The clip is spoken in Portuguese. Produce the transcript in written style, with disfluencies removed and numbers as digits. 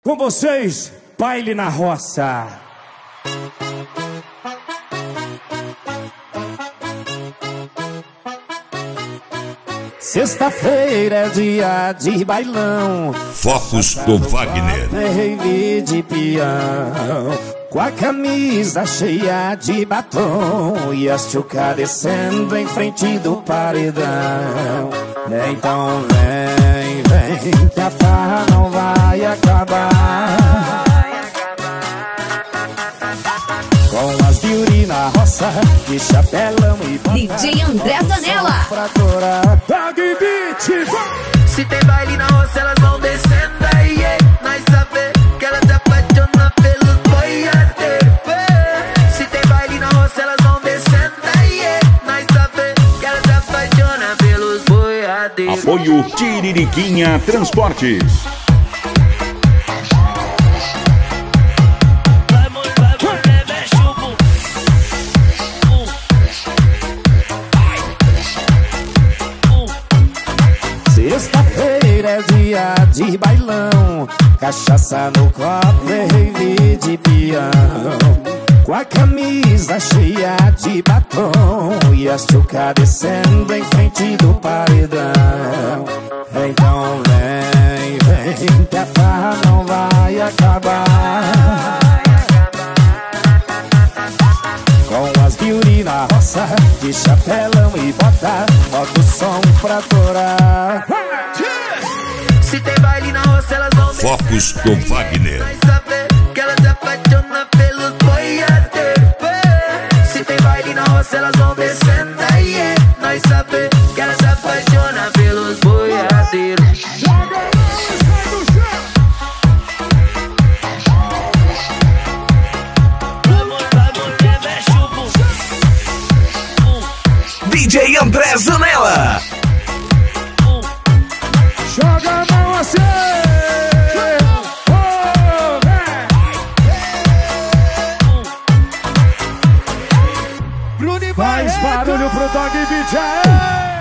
Com vocês, baile na roça. Sexta-feira é dia de bailão. Focos do Wagner. Rave de peão, com a camisa cheia de batom e as tchuca descendo em frente do paredão. Então vem, vem, que a farra não vai acabar. Com as beauty na roça, de chapelão e bota, DJ André Zanella. Dog Beat. Se tem baile na roça, elas vão descendo aí, nós sabe que elas se apaixonam pelos boiadeiros. Se tem baile na roça, elas vão descendo aí, nós sabe que elas se apaixonam pelos boiadeiros. Apoio Tiririquinha Transportes. Sexta-feira é dia de bailão, cachaça no copo, rave de peão, com a camisa cheia de batom e as tchuca descendo em frente do paredão. Então vem, vem, que a farra não vai acabar. Com as beauty na roça, de chapelão e bota o som pra torar. Se tem baile na roça, elas vão Focos do Wagner. nós sabe que elas se apaixonam pelos boiadeiros. Se tem baile na roça, elas vão descendo aí, nós sabe que elas se apaixonam pelos boiadeiros. DJ André Zanella. Joga a mão assim. Faz barulho pro Dog Beat.